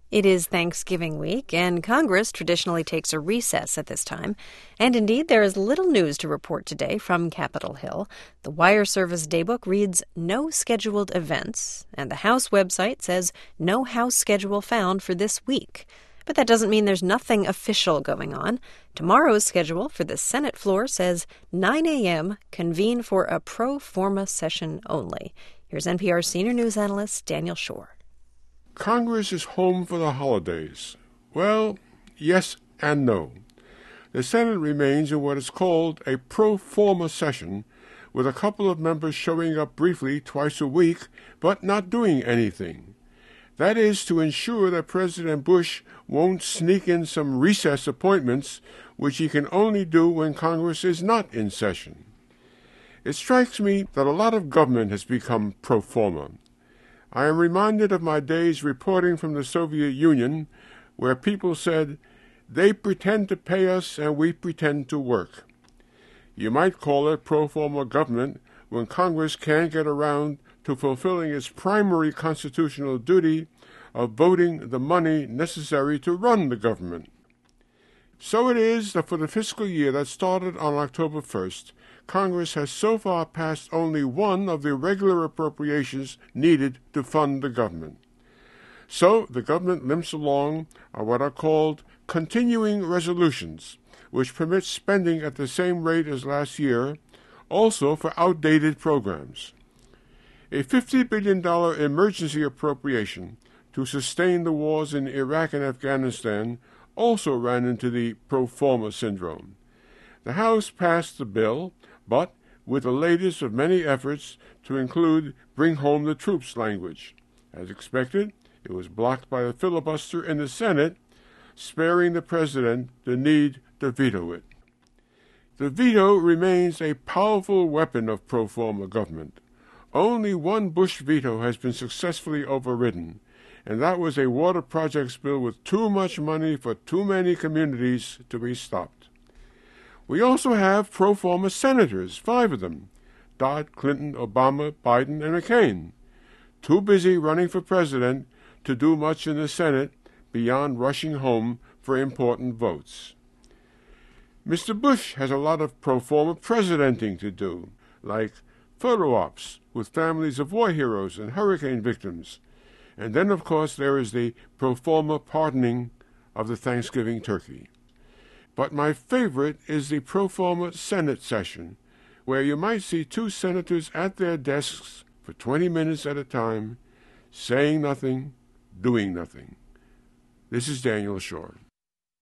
It is Thanksgiving week, and Congress traditionally takes a recess at this time. And indeed, there is little news to report today from Capitol Hill. The Wire Service Daybook reads no scheduled events, and the House website says no House schedule found for this week. But that doesn't mean there's nothing official going on. Tomorrow's schedule for the Senate floor says 9 a.m., convene for a pro forma session only. Here's NPR senior news analyst Daniel Schorr. Congress is home for the holidays. Well, yes and no. The Senate remains in what is called a pro forma session, with a couple of members showing up briefly twice a week, but not doing anything. That is to ensure that President Bush won't sneak in some recess appointments, which he can only do when Congress is not in session. It strikes me that a lot of government has become pro forma. I am reminded of my days reporting from the Soviet Union, where people said, they pretend to pay us and we pretend to work. You might call it pro forma government when Congress can't get around to fulfilling its primary constitutional duty of voting the money necessary to run the government. So it is that for the fiscal year that started on October 1st, Congress has so far passed only one of the regular appropriations needed to fund the government. So the government limps along on what are called continuing resolutions, which permit spending at the same rate as last year, also for outdated programs. A $50 billion emergency appropriation to sustain the wars in Iraq and Afghanistan also ran into the pro forma syndrome. The House passed the bill, but with the latest of many efforts to include bring home the troops language. As expected, it was blocked by a filibuster in the Senate, sparing the president the need to veto it. The veto remains a powerful weapon of pro forma government. Only one Bush veto has been successfully overridden, and that was a water projects bill with too much money for too many communities to be stopped. We also have pro forma senators, 5 of them, Dodd, Clinton, Obama, Biden, and McCain, too busy running for president to do much in the Senate beyond rushing home for important votes. Mr. Bush has a lot of pro forma presidenting to do, like photo ops with families of war heroes and hurricane victims. And then, of course, there is the pro forma pardoning of the Thanksgiving turkey. But my favorite is the pro forma Senate session, where you might see 2 senators at their desks for 20 minutes at a time, saying nothing, doing nothing. This is Daniel Schorr.